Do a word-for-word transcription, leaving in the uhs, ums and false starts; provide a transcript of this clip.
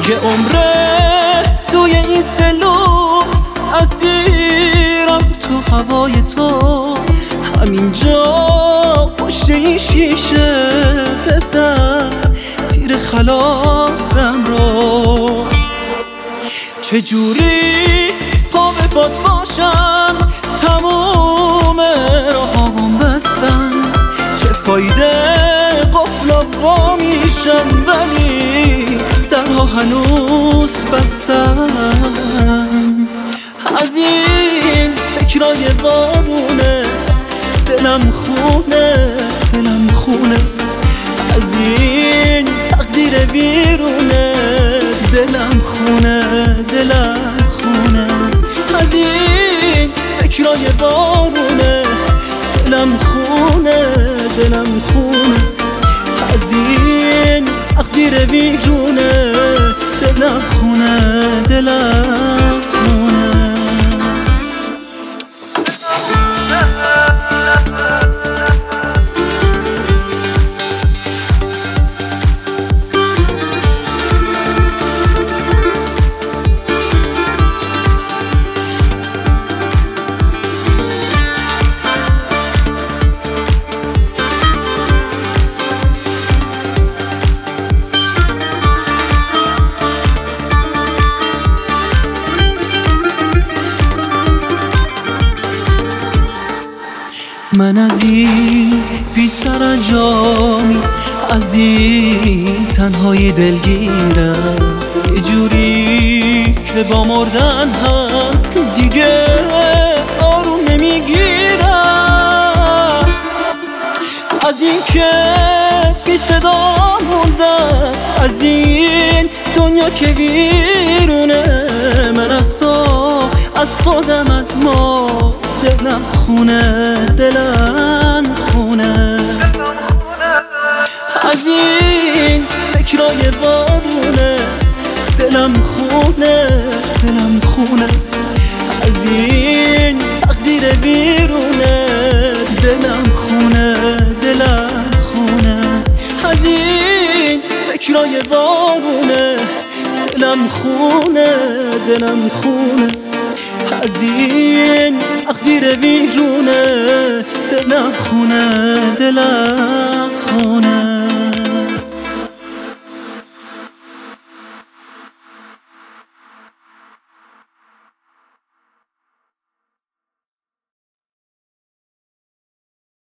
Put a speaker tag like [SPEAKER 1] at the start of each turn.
[SPEAKER 1] یه عمره توی این سلول اسیرم تو هوای تو، همینجا پشت این شیشه بزن تیر خلاصم رو. چجوری پا به باد باشم تموم راهام بستن، چه فایده قفلا وا میشن ولی درها هنوز بستن. از این فکرای بارونه دلم خونه دلم خونه، از این تقدیر بیرونه دلم خونه دلم خونه، از این فکرای بارونه دلم خونه دلم خونه، از این تقدیر بیرونه دلم خونه دلم خونه. من از این بی سرانجامی از این تنهای دلگیرم، یه جوری که با مردن هم دیگه آروم نمیگیرم، از این که بی صدا موندم، از این دنیا که بیرونه، من از تو از خودم از ما دلم خونه دلم خونه، از این فکرای بارونه دلم خونه دلم خونه، از این تقدیر بیرونه دلم خونه دلم خونه، از این فکرای بارونه دلم خونه دلم خونه، از این تقدیر بیرونه دلم خونه دلم